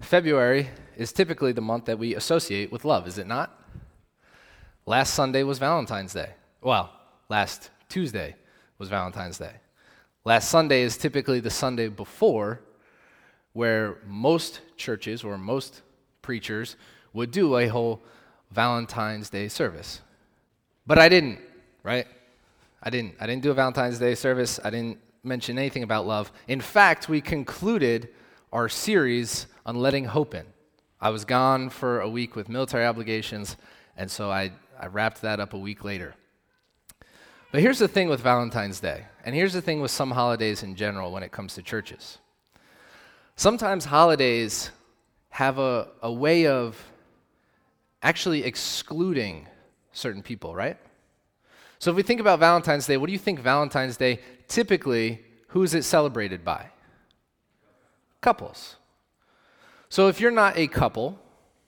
February is typically the month that we associate with love, is it not? Last Sunday was Valentine's Day. Well, last Tuesday was Valentine's Day. Last Sunday is typically the Sunday before, where most churches or most preachers would do a whole Valentine's Day service. But I didn't, right? I didn't do a Valentine's Day service. I didn't mention anything about love. In fact, we concluded our series on letting hope in. I was gone for a week with military obligations, and so I wrapped that up a week later. But here's the thing with Valentine's Day, and here's the thing with some holidays in general when it comes to churches. Sometimes holidays have a way of actually excluding certain people, right? So if we think about Valentine's Day, what do you think Valentine's Day, typically, who is it celebrated by? Couples. So if you're not a couple,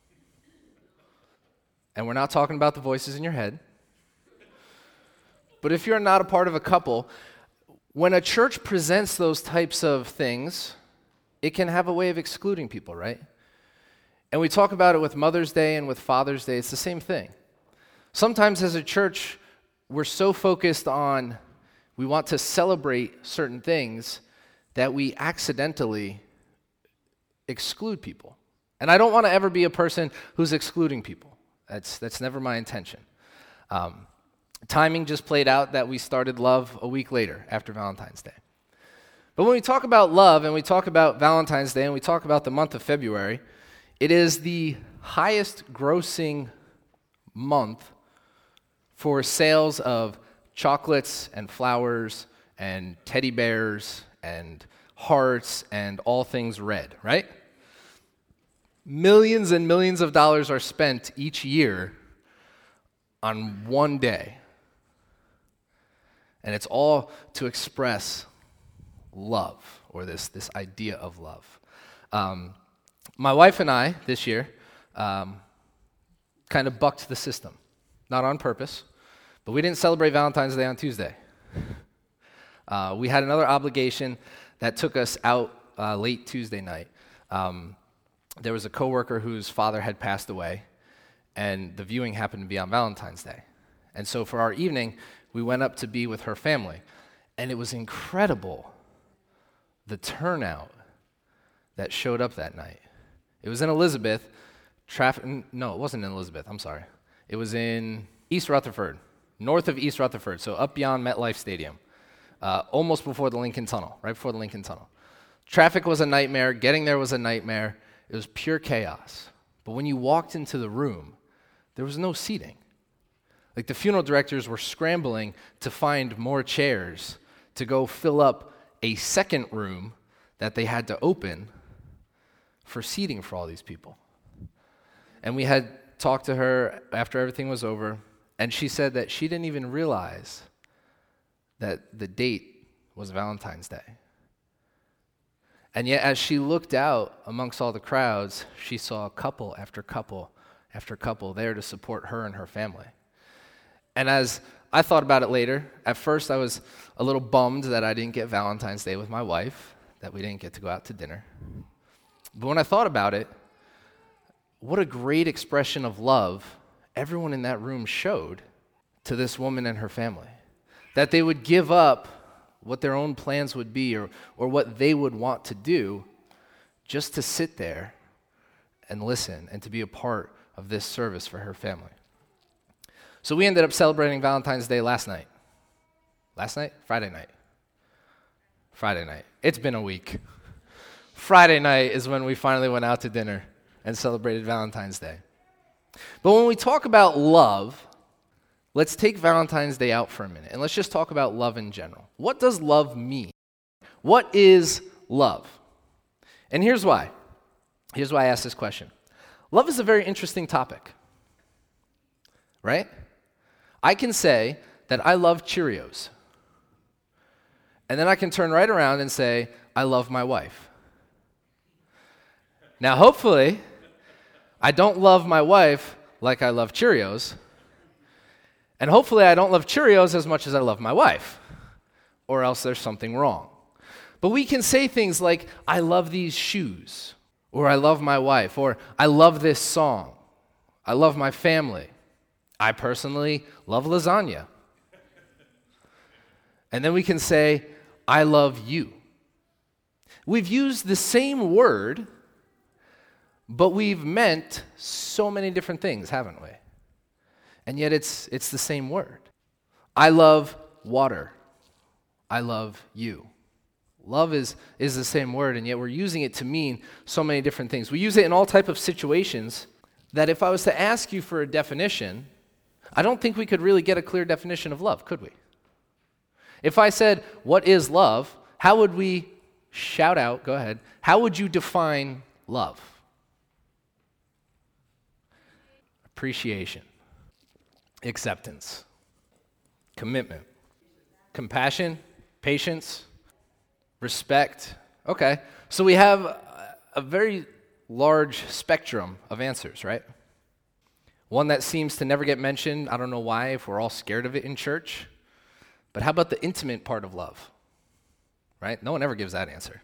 and we're not talking about the voices in your head, but if you're not a part of a couple, when a church presents those types of things, it can have a way of excluding people, right? And we talk about it with Mother's Day and with Father's Day. It's the same thing. Sometimes as a church, we're so focused on, we want to celebrate certain things that we accidentally exclude people. And I don't want to ever be a person who's excluding people. That's never my intention. Timing just played out that we started love a week later after Valentine's Day. But when we talk about love and we talk about Valentine's Day and we talk about the month of February, it is the highest grossing month for sales of chocolates and flowers and teddy bears and hearts and all things red, right? Millions and millions of dollars are spent each year on one day. And it's all to express love, or this idea of love. My wife and I, this year, kind of bucked the system. Not on purpose, but we didn't celebrate Valentine's Day on Tuesday. We had another obligation that took us out late Tuesday night. There was a coworker whose father had passed away, and the viewing happened to be on Valentine's Day. And so for our evening, we went up to be with her family, and it was incredible, the turnout that showed up that night. It was in Elizabeth. No, it wasn't in Elizabeth. I'm sorry. It was in East Rutherford, north of East Rutherford, so up beyond MetLife Stadium, almost before the Lincoln Tunnel, right before the Lincoln Tunnel. Traffic was a nightmare. Getting there was a nightmare. It was pure chaos. But when you walked into the room, there was no seating. Like the funeral directors were scrambling to find more chairs to go fill up a second room that they had to open for seating for all these people. And we had talked to her after everything was over, and she said that she didn't even realize that the date was Valentine's Day. And yet, as she looked out amongst all the crowds, she saw couple after couple after couple there to support her and her family. And as I thought about it later, at first I was a little bummed that I didn't get Valentine's Day with my wife, that we didn't get to go out to dinner. But when I thought about it, what a great expression of love everyone in that room showed to this woman and her family. That they would give up what their own plans would be or what they would want to do just to sit there and listen and to be a part of this service for her family. So we ended up celebrating Valentine's Day last night. Last night? Friday night. Friday night. It's been a week. Friday night is when we finally went out to dinner and celebrated Valentine's Day. But when we talk about love, let's take Valentine's Day out for a minute, and let's just talk about love in general. What does love mean? What is love? And here's why. Here's why I asked this question. Love is a very interesting topic, right? I can say that I love Cheerios, and then I can turn right around and say, I love my wife. Now, hopefully, I don't love my wife like I love Cheerios, and hopefully I don't love Cheerios as much as I love my wife, or else there's something wrong. But we can say things like, I love these shoes, or I love my wife, or I love this song, I love my family. I personally love lasagna. And then we can say, I love you. We've used the same word, but we've meant so many different things, haven't we? And yet it's the same word. I love water. I love you. Love is the same word, and yet we're using it to mean so many different things. We use it in all type of situations that if I was to ask you for a definition, I don't think we could really get a clear definition of love, could we? If I said, what is love? How would we shout out, go ahead, how would you define love? Appreciation, acceptance, commitment, compassion, patience, respect. Okay, so we have a very large spectrum of answers, right? One that seems to never get mentioned, I don't know why, if we're all scared of it in church. But how about the intimate part of love? Right? No one ever gives that answer.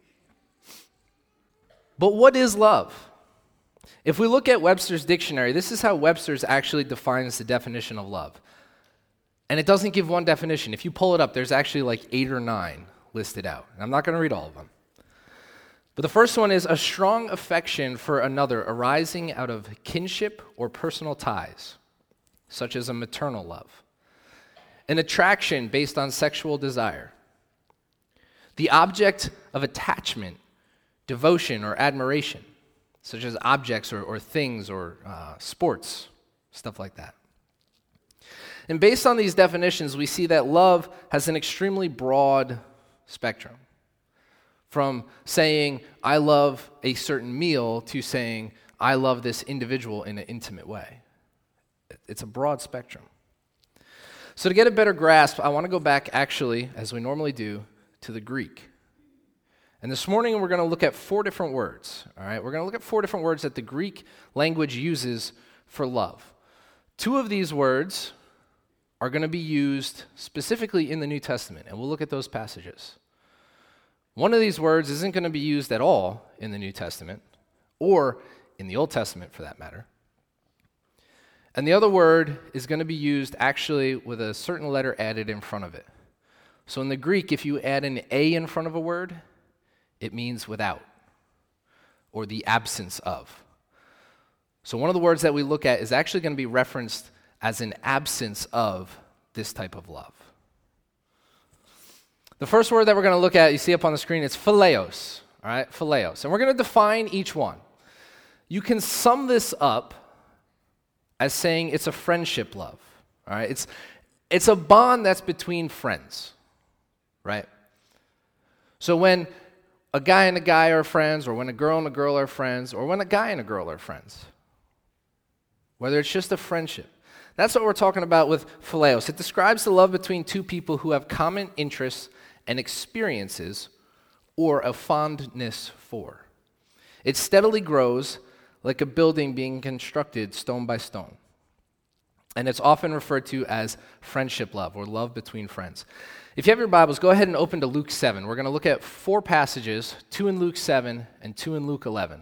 But what is love? If we look at Webster's dictionary, this is how Webster's actually defines the definition of love. And it doesn't give one definition. If you pull it up, there's actually like 8 or 9 listed out. And I'm not going to read all of them. But the first one is a strong affection for another arising out of kinship or personal ties, such as a maternal love. An attraction based on sexual desire. The object of attachment, devotion, or admiration, such as objects or things or sports, stuff like that. And based on these definitions, we see that love has an extremely broad spectrum. From saying, I love a certain meal, to saying, I love this individual in an intimate way. It's a broad spectrum. So to get a better grasp, I want to go back actually, as we normally do, to the Greek. And this morning we're going to look at 4 different words. All right, we're going to look at 4 different words that the Greek language uses for love. 2 of these words are going to be used specifically in the New Testament, and we'll look at those passages. One of these words isn't going to be used at all in the New Testament, or in the Old Testament for that matter. And the other word is going to be used actually with a certain letter added in front of it. So in the Greek, if you add an A in front of a word, it means without, or the absence of. So one of the words that we look at is actually going to be referenced as an absence of this type of love. The first word that we're going to look at, you see up on the screen, it's phileos. All right, phileos. And we're going to define each one. You can sum this up as saying it's a friendship love. All right, it's a bond that's between friends, right? So when a guy and a guy are friends, or when a girl and a girl are friends, or when a guy and a girl are friends, whether it's just a friendship, that's what we're talking about with phileos. It describes the love between 2 people who have common interests and experiences, or a fondness for. It steadily grows like a building being constructed stone by stone. And it's often referred to as friendship love, or love between friends. If you have your Bibles, go ahead and open to Luke 7. We're going to look at 4 passages, 2 in Luke 7 and 2 in Luke 11.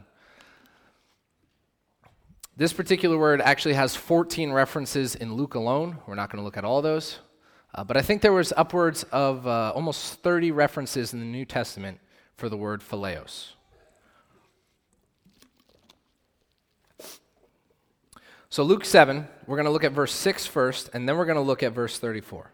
This particular word actually has 14 references in Luke alone. We're not going to look at all those. But I think there was upwards of almost 30 references in the New Testament for the word phileos. So Luke 7, we're going to look at verse 6 first, and then we're going to look at verse 34.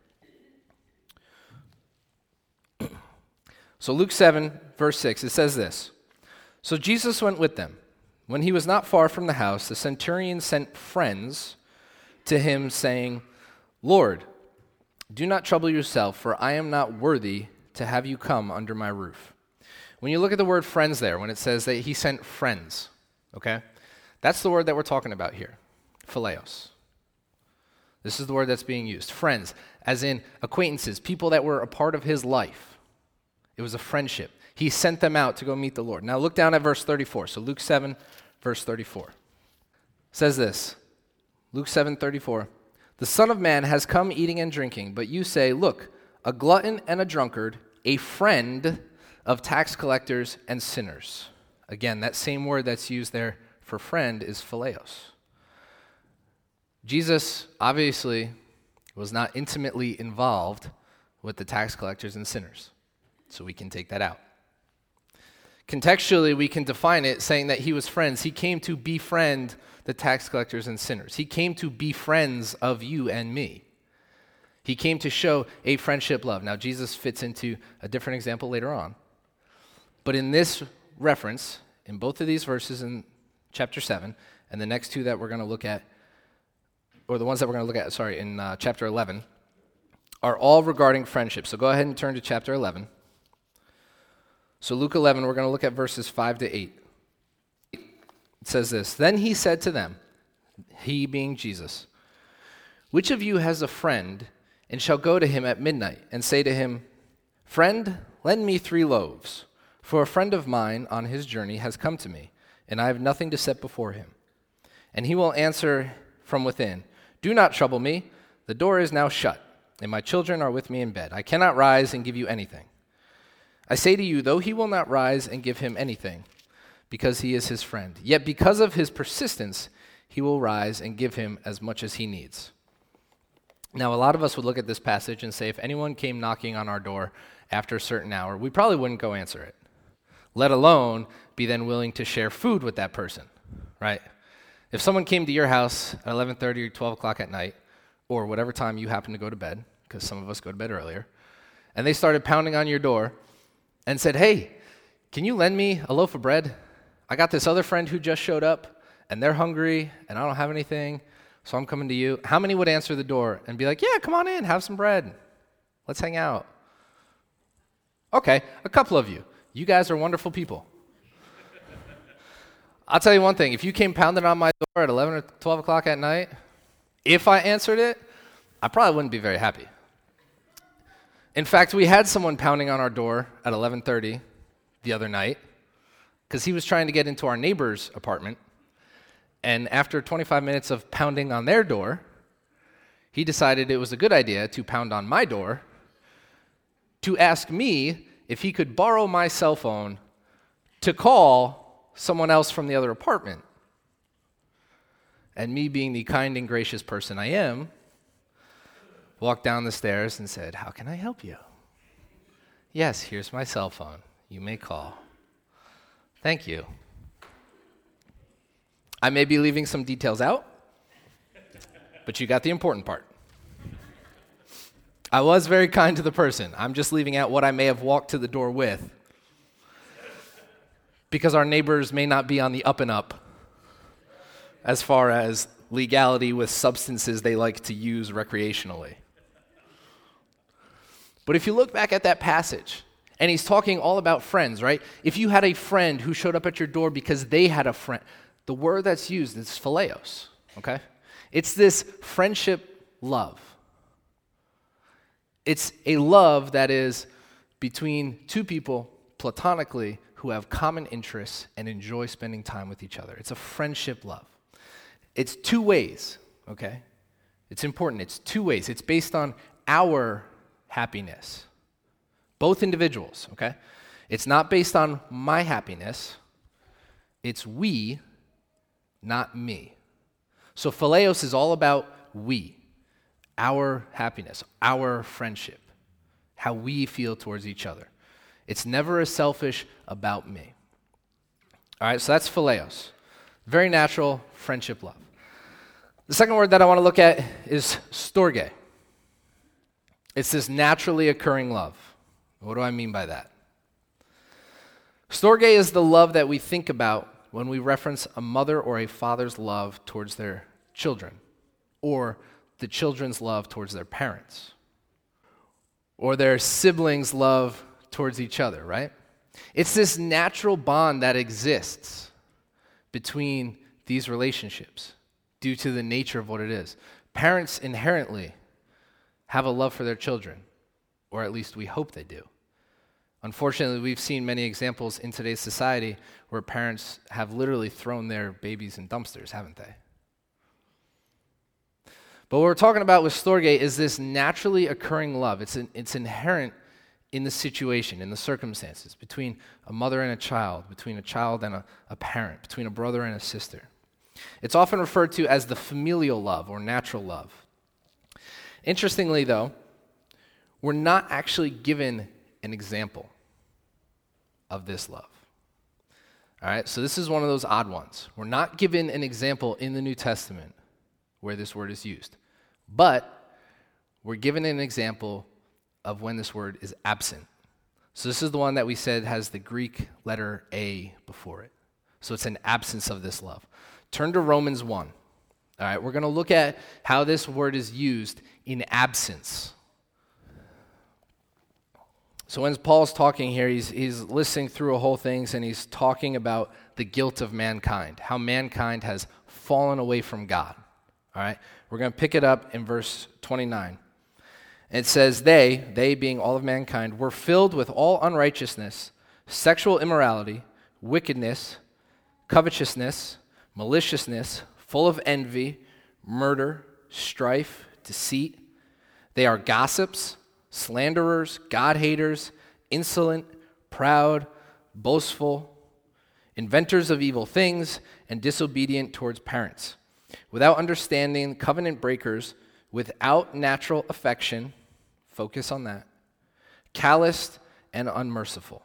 So Luke 7, verse 6, it says this. So Jesus went with them. When he was not far from the house, the centurion sent friends to him, saying, Lord, do not trouble yourself, for I am not worthy to have you come under my roof. When you look at the word friends there, when it says that he sent friends, okay, that's the word that we're talking about here, phileos. This is the word that's being used. Friends, as in acquaintances, people that were a part of his life. It was a friendship. He sent them out to go meet the Lord. Now look down at verse 34. So Luke 7, verse 34. It says this, Luke 7:34. The Son of Man has come eating and drinking, but you say, look, a glutton and a drunkard, a friend of tax collectors and sinners. Again, that same word that's used there for friend is phileos. Jesus obviously was not intimately involved with the tax collectors and sinners, so we can take that out. Contextually, we can define it saying that he was friends. He came to befriend the tax collectors and sinners. He came to be friends of you and me. He came to show a friendship love. Now, Jesus fits into a different example later on. But in this reference, in both of these verses in chapter 7, and the next two that we're going to look at, or the ones that we're going to look at, in chapter 11, are all regarding friendship. So go ahead and turn to chapter 11. So Luke 11, we're going to look at verses 5 to 8. It says this, "Then he said to them," he being Jesus, "Which of you has a friend and shall go to him at midnight and say to him, 'Friend, lend me 3 loaves, for a friend of mine on his journey has come to me, and I have nothing to set before him.' And he will answer from within, 'Do not trouble me, the door is now shut, and my children are with me in bed. I cannot rise and give you anything.' I say to you, though he will not rise and give him anything, because he is his friend, yet because of his persistence, he will rise and give him as much as he needs." Now, a lot of us would look at this passage and say, if anyone came knocking on our door after a certain hour, we probably wouldn't go answer it, let alone be then willing to share food with that person, right? If someone came to your house at 11:30 or 12 o'clock at night, or whatever time you happen to go to bed, because some of us go to bed earlier, and they started pounding on your door and said, "Hey, can you lend me a loaf of bread? I got this other friend who just showed up, and they're hungry, and I don't have anything, so I'm coming to you." How many would answer the door and be like, "Yeah, come on in, have some bread. Let's hang out"? Okay, a couple of you. You guys are wonderful people. I'll tell you one thing. If you came pounding on my door at 11 or 12 o'clock at night, if I answered it, I probably wouldn't be very happy. In fact, we had someone pounding on our door at 11:30 the other night because he was trying to get into our neighbor's apartment. And after 25 minutes of pounding on their door, he decided it was a good idea to pound on my door to ask me if he could borrow my cell phone to call someone else from the other apartment. And me, being the kind and gracious person I am, walked down the stairs and said, "How can I help you?" "Yes, here's my cell phone. You may call." "Thank you." I may be leaving some details out, but you got the important part. I was very kind to the person. I'm just leaving out what I may have walked to the door with, because our neighbors may not be on the up and up as far as legality with substances they like to use recreationally. But if you look back at that passage, and he's talking all about friends, right? If you had a friend who showed up at your door because they had a friend, the word that's used is phileos, okay? It's this friendship love. It's a love that is between two people platonically who have common interests and enjoy spending time with each other. It's a friendship love. It's 2 ways, okay? It's important. It's 2 ways. It's based on our happiness. Both individuals, okay? It's not based on my happiness. It's we, not me. So phileos is all about we, our happiness, our friendship, how we feel towards each other. It's never a selfish about me. All right, so that's phileos. Very natural friendship love. The second word that I want to look at is storge. It's this naturally occurring love. What do I mean by that? Storge is the love that we think about when we reference a mother or a father's love towards their children, or the children's love towards their parents, or their siblings' love towards each other, right? It's this natural bond that exists between these relationships due to the nature of what it is. Parents inherently have a love for their children, or at least we hope they do. Unfortunately, we've seen many examples in today's society where parents have literally thrown their babies in dumpsters, haven't they? But what we're talking about with storge is this naturally occurring love. It's inherent in the situation, in the circumstances, between a mother and a child, between a child and a parent, between a brother and a sister. It's often referred to as the familial love or natural love. Interestingly, though, we're not actually given an example of this love. All right, so this is one of those odd ones. We're not given an example in the New Testament where this word is used, but we're given an example of when this word is absent. So this is the one that we said has the Greek letter A before it. So it's an absence of this love. Turn to Romans 1. All right, we're going to look at how this word is used in absence. So when Paul's talking here, he's listening through a whole thing, and he's talking about the guilt of mankind, how mankind has fallen away from God. All right, we're going to pick it up in verse 29. It says, they being all of mankind, were filled with all unrighteousness, sexual immorality, wickedness, covetousness, maliciousness, full of envy, murder, strife, deceit. They are gossips, slanderers, God-haters, insolent, proud, boastful, inventors of evil things, and disobedient towards parents. Without understanding, covenant breakers, without natural affection, focus on that, calloused and unmerciful.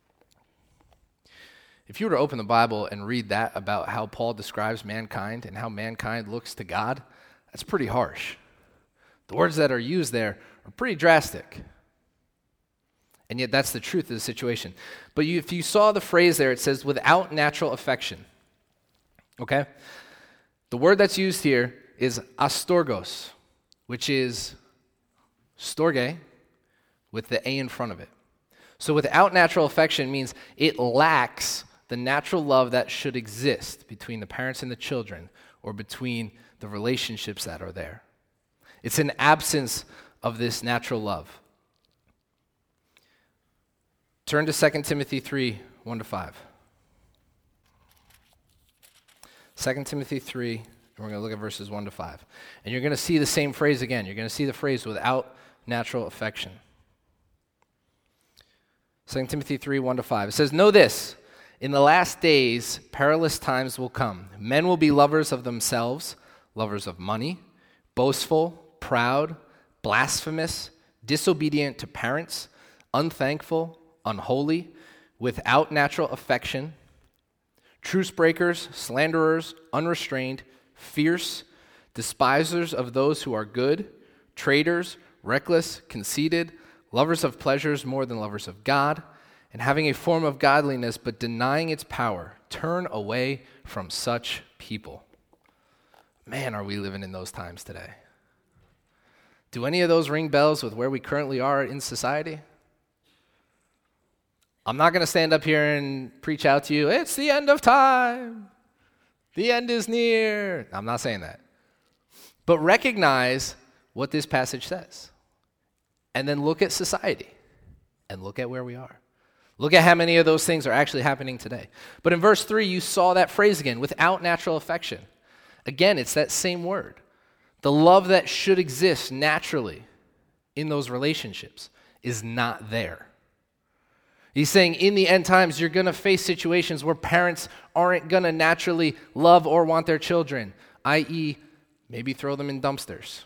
If you were to open the Bible and read that about how Paul describes mankind and how mankind looks to God, that's pretty harsh. The words that are used there are pretty drastic. And yet that's the truth of the situation. But if you saw the phrase there, it says, without natural affection. Okay? The word that's used here is astorgos, which is storge with the A in front of it. So without natural affection means it lacks the natural love that should exist between the parents and the children or between the relationships that are there. It's an absence of this natural love. Turn to 2 Timothy 3, 1-5. 2 Timothy 3, and we're going to look at verses 1-5. And you're going to see the same phrase again. You're going to see the phrase without natural affection. 2 Timothy 3, 1-5. It says, know this, in the last days, perilous times will come. Men will be lovers of themselves, lovers of money, boastful, proud, blasphemous, disobedient to parents, unthankful, unholy, without natural affection, truce breakers, slanderers, unrestrained, fierce, despisers of those who are good, traitors, reckless, conceited, lovers of pleasures more than lovers of God, and having a form of godliness but denying its power. Turn away from such people. Man, are we living in those times today. Do any of those ring bells with where we currently are in society? I'm not going to stand up here and preach out to you, it's the end of time. The end is near. I'm not saying that. But recognize what this passage says. And then look at society and look at where we are. Look at how many of those things are actually happening today. But in verse 3, you saw that phrase again, without natural affection. Again, it's that same word. The love that should exist naturally in those relationships is not there. He's saying in the end times, you're going to face situations where parents aren't going to naturally love or want their children, i.e., maybe throw them in dumpsters.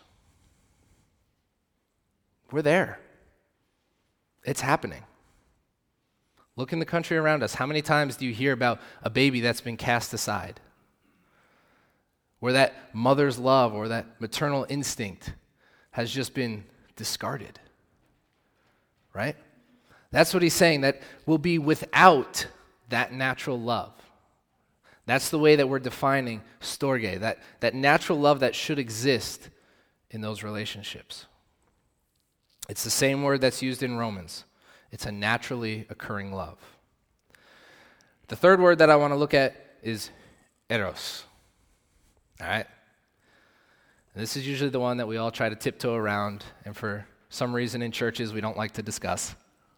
We're there. It's happening. Look in the country around us. How many times do you hear about a baby that's been cast aside? Where that mother's love or that maternal instinct has just been discarded. Right? That's what he's saying, that we'll be without that natural love. That's the way that we're defining storge, that natural love that should exist in those relationships. It's the same word that's used in Romans. It's a naturally occurring love. The third word that I want to look at is eros. All right? And this is usually the one that we all try to tiptoe around, and for some reason in churches we don't like to discuss.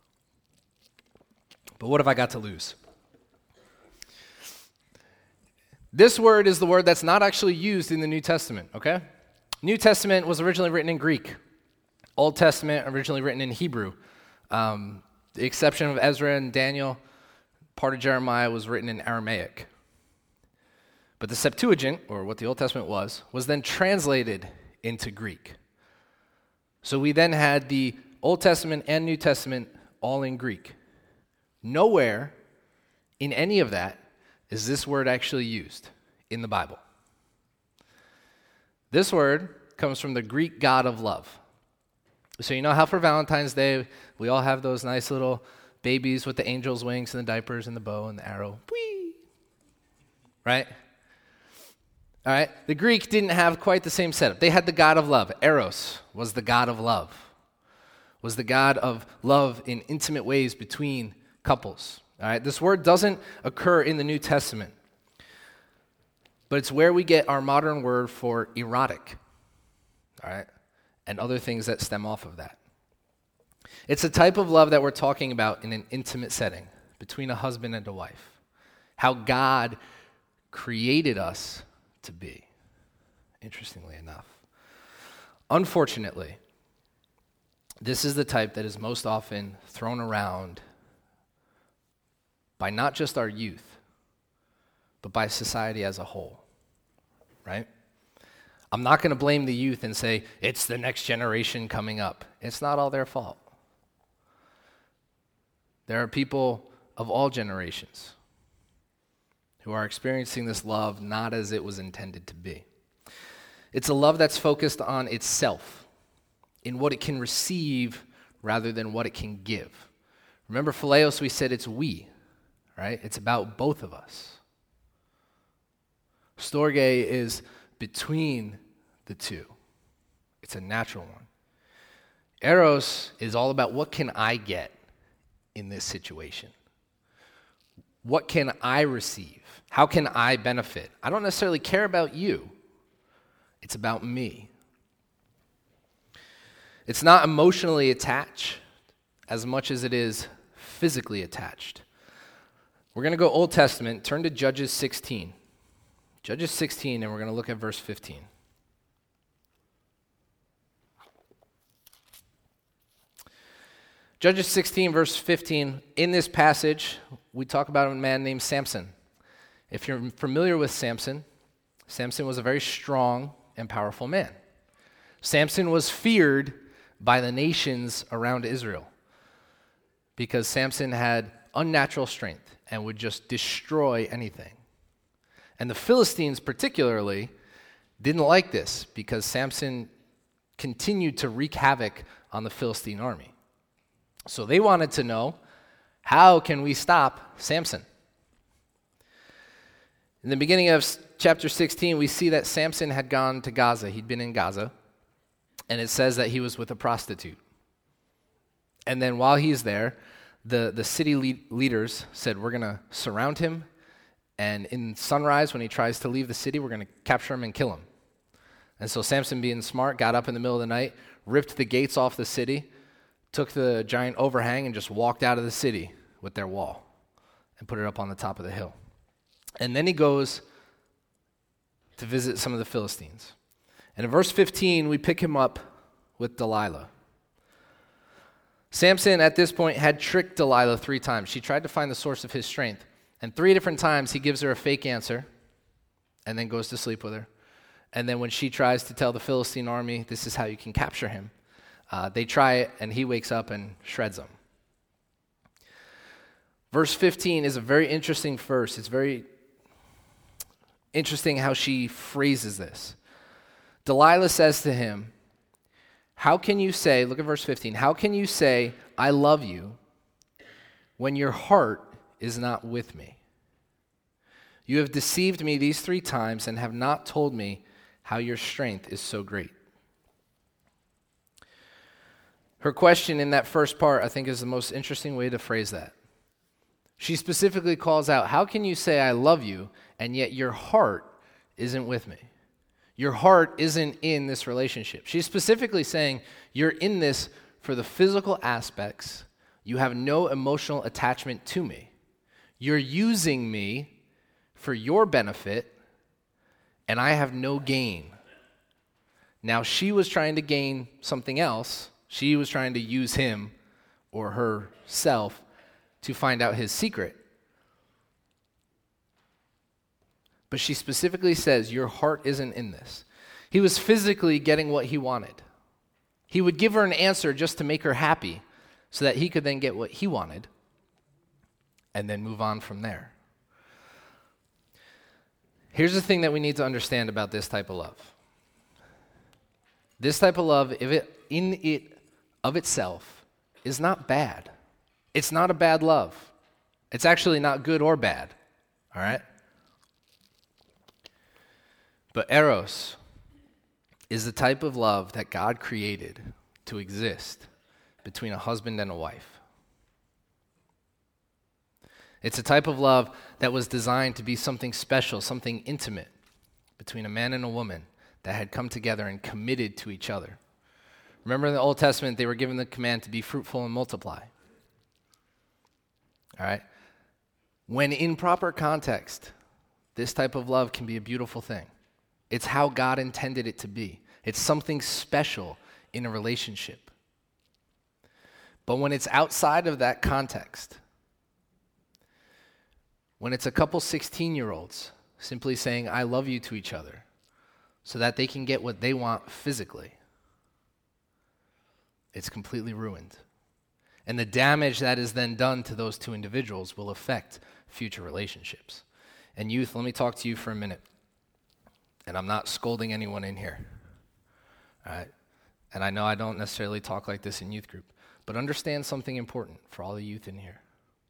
But what have I got to lose? This word is the word that's not actually used in the New Testament, okay? New Testament was originally written in Greek. Old Testament originally written in Hebrew. The exception of Ezra and Daniel, part of Jeremiah was written in Aramaic. But the Septuagint, or what the Old Testament was then translated into Greek. So we then had the Old Testament and New Testament all in Greek. Nowhere in any of that is this word actually used in the Bible. This word comes from the Greek god of love. So you know how for Valentine's Day, we all have those nice little babies with the angel's wings and the diapers and the bow and the arrow. Whee! Right? All right? The Greek didn't have quite the same setup. They had the god of love. Eros was the god of love. Was the god of love in intimate ways between couples. All right? This word doesn't occur in the New Testament. But it's where we get our modern word for erotic. All right? And other things that stem off of that. It's a type of love that we're talking about in an intimate setting between a husband and a wife. How God created us to be, interestingly enough. Unfortunately, this is the type that is most often thrown around by not just our youth, but by society as a whole, right? I'm not going to blame the youth and say, it's the next generation coming up. It's not all their fault. There are people of all generations who are experiencing this love not as it was intended to be. It's a love that's focused on itself, in what it can receive rather than what it can give. Remember Phileos, we said it's we, right? It's about both of us. Storge is between the two. It's a natural one. Eros is all about what can I get in this situation? What can I receive? How can I benefit? I don't necessarily care about you. It's about me. It's not emotionally attached as much as it is physically attached. We're going to go Old Testament. Turn to Judges 16. Judges 16, and we're going to look at verse 15. Judges 16, verse 15. In this passage, we talk about a man named Samson. If you're familiar with Samson, Samson was a very strong and powerful man. Samson was feared by the nations around Israel because Samson had unnatural strength and would just destroy anything. And the Philistines particularly didn't like this because Samson continued to wreak havoc on the Philistine army. So they wanted to know, how can we stop Samson? In the beginning of chapter 16, we see that Samson had gone to Gaza. He'd been in Gaza, and it says that he was with a prostitute. And then while he's there, the city leaders said, we're going to surround him, and in sunrise, when he tries to leave the city, we're going to capture him and kill him. And so Samson, being smart, got up in the middle of the night, ripped the gates off the city, took the giant overhang, and just walked out of the city with their wall and put it up on the top of the hill. And then he goes to visit some of the Philistines. And in verse 15, we pick him up with Delilah. Samson, at this point, had tricked Delilah 3 times. She tried to find the source of his strength. And 3 different times, he gives her a fake answer and then goes to sleep with her. And then when she tries to tell the Philistine army, this is how you can capture him, they try it, and he wakes up and shreds them. Verse 15 is a very interesting verse. It's very interesting how she phrases this. Delilah says to him, how can you say, look at verse 15, how can you say, I love you, when your heart is not with me? You have deceived me these 3 times and have not told me how your strength is so great. Her question in that first part, I think, is the most interesting way to phrase that. She specifically calls out, how can you say I love you, and yet your heart isn't with me? Your heart isn't in this relationship. She's specifically saying, you're in this for the physical aspects. You have no emotional attachment to me. You're using me for your benefit, and I have no gain. Now, she was trying to gain something else. She was trying to use him or herself to find out his secret. But she specifically says, your heart isn't in this. He was physically getting what he wanted. He would give her an answer just to make her happy so that he could then get what he wanted and then move on from there. Here's the thing that we need to understand about this type of love. This type of love, in it of itself, is not bad. It's not a bad love. It's actually not good or bad, all right? But eros is the type of love that God created to exist between a husband and a wife. It's a type of love that was designed to be something special, something intimate between a man and a woman that had come together and committed to each other. Remember in the Old Testament, they were given the command to be fruitful and multiply. All right? When in proper context, this type of love can be a beautiful thing. It's how God intended it to be. It's something special in a relationship. But when it's outside of that context, when it's a couple 16-year-olds simply saying, I love you to each other, so that they can get what they want physically, it's completely ruined. And the damage that is then done to those two individuals will affect future relationships. And youth, let me talk to you for a minute. And I'm not scolding anyone in here. All right? And I know I don't necessarily talk like this in youth group, but understand something important for all the youth in here.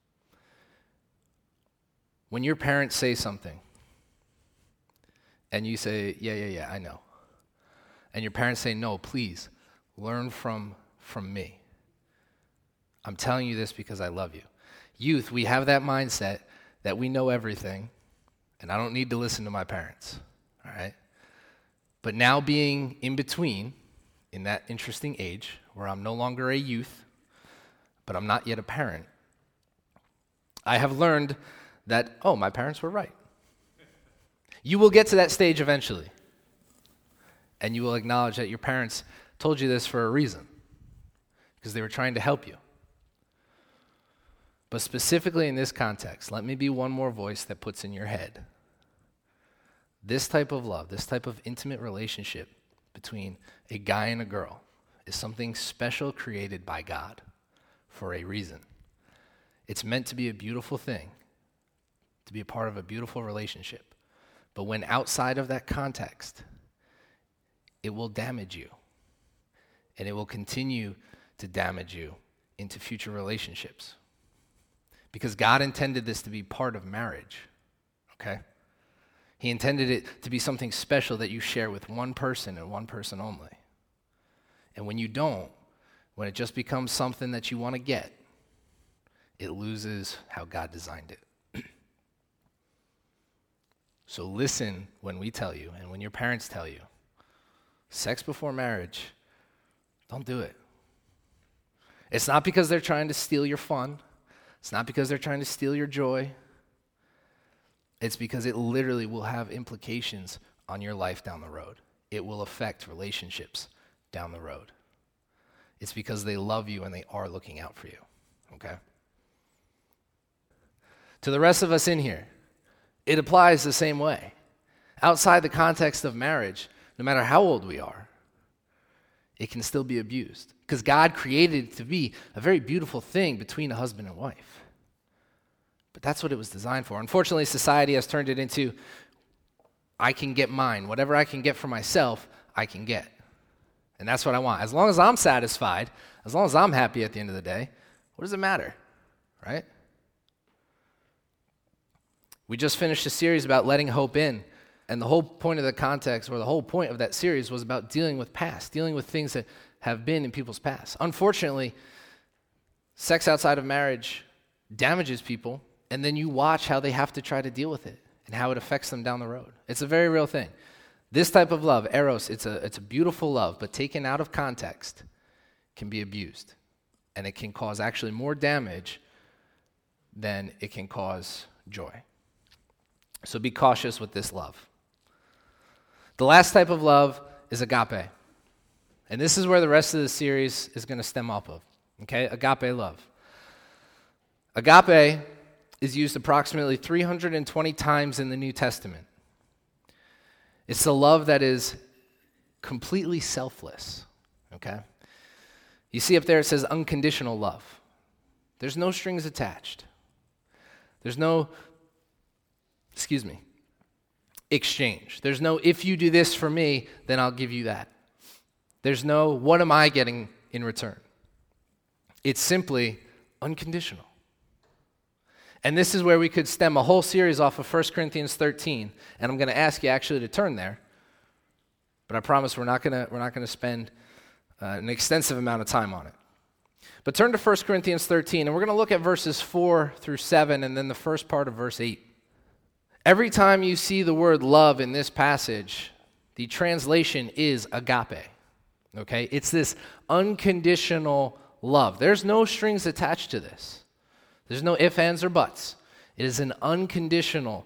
When your parents say something, and you say, yeah, I know. And your parents say, no, please, learn from me. I'm telling you this because I love you. Youth, we have that mindset that we know everything, and I don't need to listen to my parents, all right? But now being in between, in that interesting age, where I'm no longer a youth, but I'm not yet a parent, I have learned that, my parents were right. You will get to that stage eventually, and you will acknowledge that your parents told you this for a reason, because they were trying to help you. But specifically in this context, let me be one more voice that puts in your head. This type of love, this type of intimate relationship between a guy and a girl is something special created by God for a reason. It's meant to be a beautiful thing, to be a part of a beautiful relationship. But when outside of that context, it will damage you. And it will continue to damage you into future relationships. Because God intended this to be part of marriage, okay? He intended it to be something special that you share with one person and one person only. And when you don't, when it just becomes something that you want to get, it loses how God designed it. So listen when we tell you, and when your parents tell you, sex before marriage, don't do it. It's not because they're trying to steal your fun. It's not because they're trying to steal your joy. It's because it literally will have implications on your life down the road. It will affect relationships down the road. It's because they love you and they are looking out for you, okay? To the rest of us in here, it applies the same way. Outside the context of marriage, no matter how old we are, it can still be abused. Because God created it to be a very beautiful thing between a husband and wife. But that's what it was designed for. Unfortunately, society has turned it into, I can get mine. Whatever I can get for myself, I can get. And that's what I want. As long as I'm satisfied, as long as I'm happy at the end of the day, what does it matter, right? We just finished a series about letting hope in, and the whole point of the context, or the whole point of that series, was about dealing with past, dealing with things that have been in people's past. Unfortunately, sex outside of marriage damages people, and then you watch how they have to try to deal with it and how it affects them down the road. It's a very real thing. This type of love, eros, it's a beautiful love, but taken out of context can be abused, and it can cause actually more damage than it can cause joy. So be cautious with this love. The last type of love is agape. And this is where the rest of the series is going to stem off of. Okay, agape love. Agape is used approximately 320 times in the New Testament. It's the love that is completely selfless, okay? You see up there it says unconditional love. There's no strings attached. There's no, exchange. There's no, if you do this for me, then I'll give you that. There's no, what am I getting in return? It's simply unconditional. And this is where we could stem a whole series off of 1 Corinthians 13, and I'm going to ask you actually to turn there, but I promise we're not going to spend an extensive amount of time on it. But turn to 1 Corinthians 13, and we're going to look at verses 4 through 7, and then the first part of verse 8. Every time you see the word love in this passage, the translation is agape, okay? It's this unconditional love. There's no strings attached to this. There's no ifs, ands, or buts. It is an unconditional,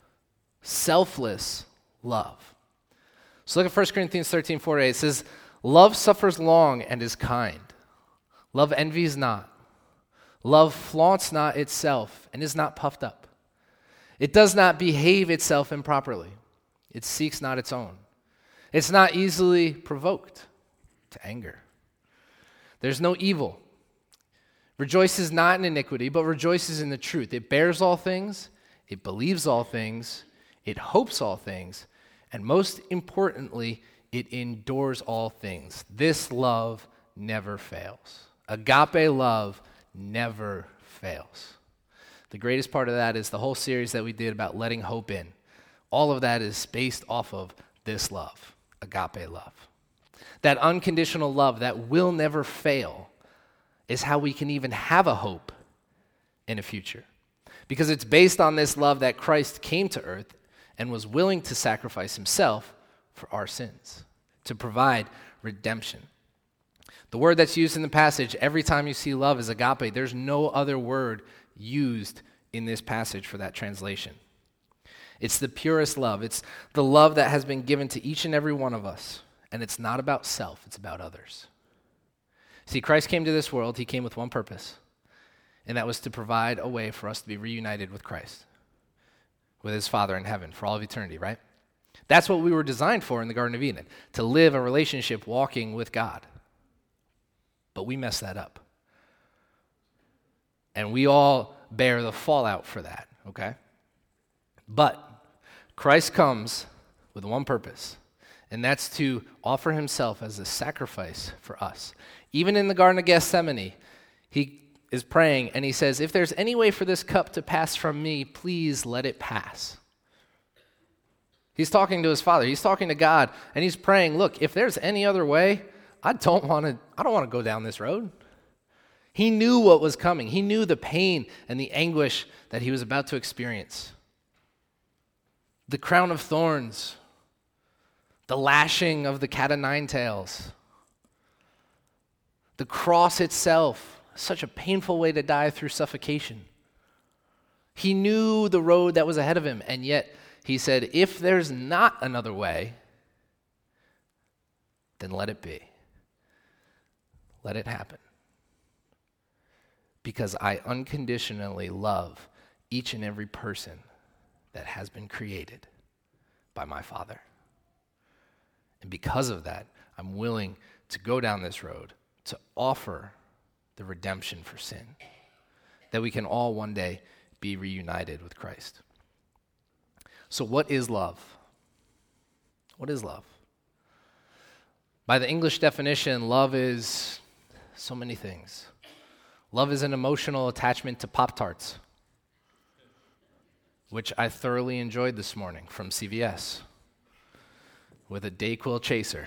selfless love. So look at 1 Corinthians 13, 4-8. It says, love suffers long and is kind. Love envies not. Love flaunts not itself and is not puffed up. It does not behave itself improperly. It seeks not its own. It's not easily provoked to anger. There's no evil. Rejoices not in iniquity, but rejoices in the truth. It bears all things. It believes all things. It hopes all things. And most importantly, it endures all things. This love never fails. Agape love never fails. The greatest part of that is the whole series that we did about letting hope in. All of that is based off of this love, agape love. That unconditional love that will never fail is how we can even have a hope in a future. Because it's based on this love that Christ came to earth and was willing to sacrifice himself for our sins, to provide redemption. The word that's used in the passage every time you see love is agape. There's no other word used in this passage for that translation. It's the purest love. It's the love that has been given to each and every one of us. And it's not about self, it's about others. See, Christ came to this world, he came with one purpose, and that was to provide a way for us to be reunited with Christ, with his Father in heaven for all of eternity, right? That's what we were designed for in the Garden of Eden, to live a relationship walking with God. But we messed that up. And we all bear the fallout for that, okay? But Christ comes with one purpose, and that's to offer himself as a sacrifice for us. Even in the Garden of Gethsemane, he is praying, and he says, if there's any way for this cup to pass from me, please let it pass. He's talking to his Father. He's talking to God, and he's praying, look, if there's any other way, I don't want to go down this road. He knew what was coming. He knew the pain and the anguish that he was about to experience. The crown of thorns, the lashing of the cat o' nine tails, the cross itself, such a painful way to die through suffocation. He knew the road that was ahead of him, and yet he said, if there's not another way, then let it be. Let it happen. Because I unconditionally love each and every person that has been created by my Father. And because of that, I'm willing to go down this road to offer the redemption for sin, that we can all one day be reunited with Christ. So what is love? What is love? By the English definition, love is so many things. Love is an emotional attachment to Pop-Tarts, which I thoroughly enjoyed this morning from CVS with a Dayquil chaser.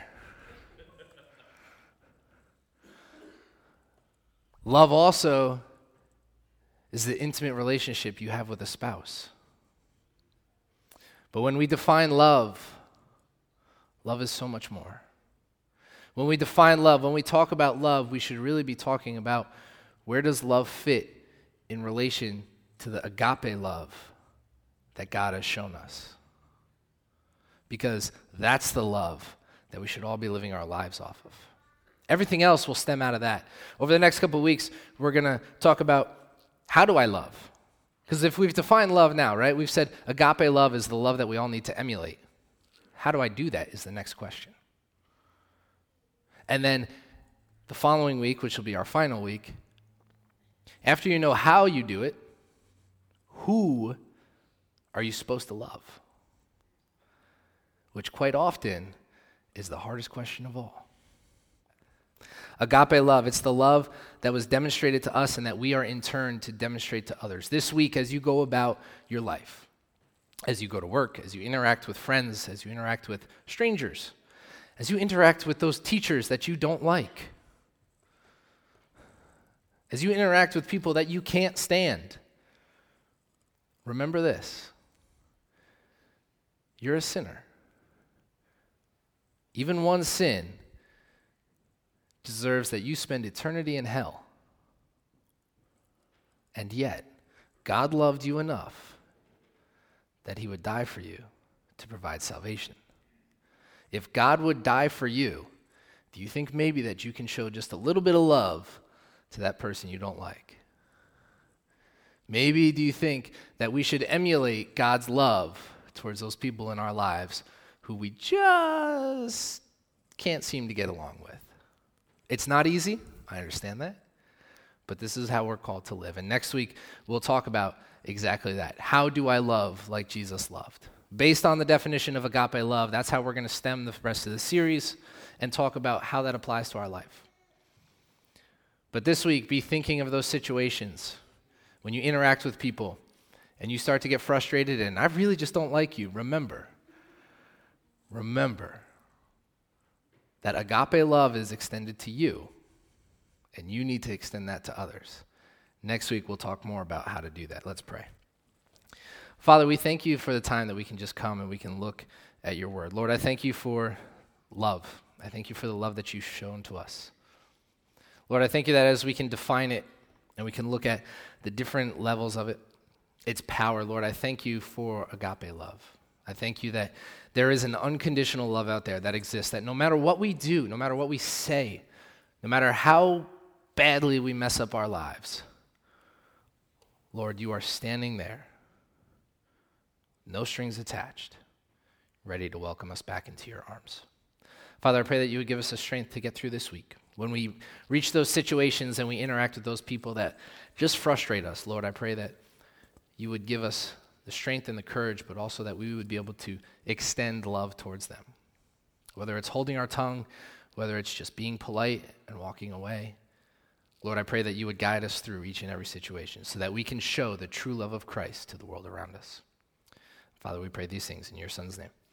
Love also is the intimate relationship you have with a spouse. But when we define love, love is so much more. When we define love, when we talk about love, we should really be talking about where does love fit in relation to the agape love that God has shown us. Because that's the love that we should all be living our lives off of. Everything else will stem out of that. Over the next couple of weeks, we're going to talk about how do I love? Because if we've defined love now, right, we've said agape love is the love that we all need to emulate. How do I do that is the next question. And then the following week, which will be our final week, after you know how you do it, who are you supposed to love? Which quite often is the hardest question of all. Agape love, it's the love that was demonstrated to us and that we are in turn to demonstrate to others. This week, as you go about your life, as you go to work, as you interact with friends, as you interact with strangers, as you interact with those teachers that you don't like, as you interact with people that you can't stand, remember this. You're a sinner. Even one sin deserves that you spend eternity in hell. And yet, God loved you enough that he would die for you to provide salvation. If God would die for you, do you think maybe that you can show just a little bit of love to that person you don't like? Maybe do you think that we should emulate God's love towards those people in our lives who we just can't seem to get along with? It's not easy, I understand that, but this is how we're called to live. And next week, we'll talk about exactly that. How do I love like Jesus loved? Based on the definition of agape love, that's how we're going to stem the rest of the series and talk about how that applies to our life. But this week, be thinking of those situations when you interact with people and you start to get frustrated and I really just don't like you. Remember that agape love is extended to you, and you need to extend that to others. Next week, we'll talk more about how to do that. Let's pray. Father, we thank you for the time that we can just come and we can look at your word. Lord, I thank you for love. I thank you for the love that you've shown to us. Lord, I thank you that as we can define it and we can look at the different levels of it, its power, Lord, I thank you for agape love. I thank you that there is an unconditional love out there that exists, that no matter what we do, no matter what we say, no matter how badly we mess up our lives, Lord, you are standing there, no strings attached, ready to welcome us back into your arms. Father, I pray that you would give us the strength to get through this week. When we reach those situations and we interact with those people that just frustrate us, Lord, I pray that you would give us the strength and the courage, but also that we would be able to extend love towards them. Whether it's holding our tongue, whether it's just being polite and walking away. Lord, I pray that you would guide us through each and every situation so that we can show the true love of Christ to the world around us. Father, we pray these things in your Son's name.